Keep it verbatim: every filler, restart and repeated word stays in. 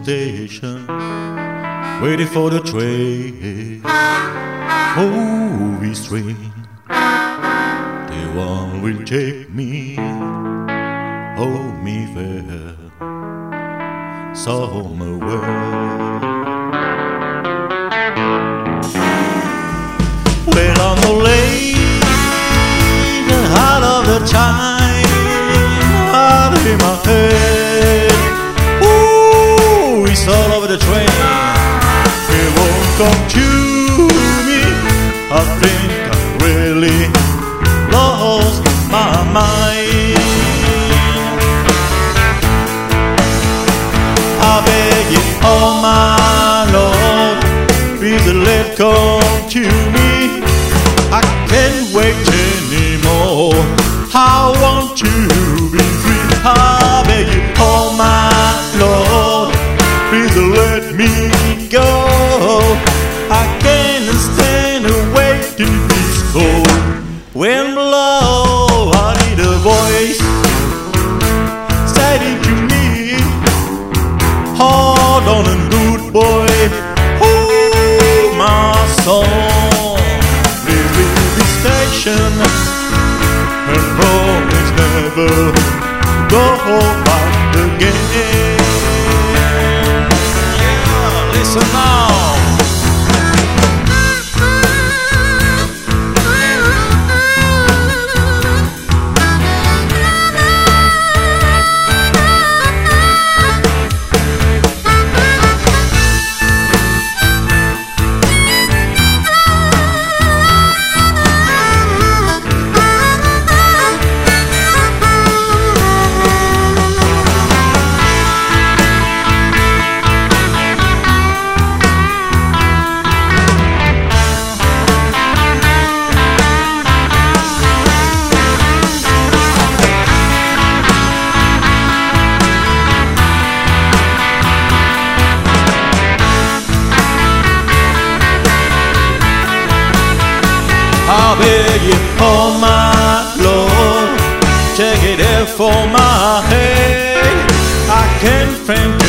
station, waiting for the train. Movie train, the one will take me, hold me there, somewhere. When I'm no late, out of the time, out in my head. Ooh, it's all over the train. It won't come to me. I think I really lost my mind. I beg you, oh my Lord, please let come to me. I can't wait anymore. I want to be free. I beg you, oh my Lord, please let me go. I can't stand waiting this cold. Wind blow, I need a voice saying to me, hold on and good boy, hold my soul. Please leave the station and promise never go back again. Yeah, listen now. I beg you, oh my Lord, take it out for my head. I can't think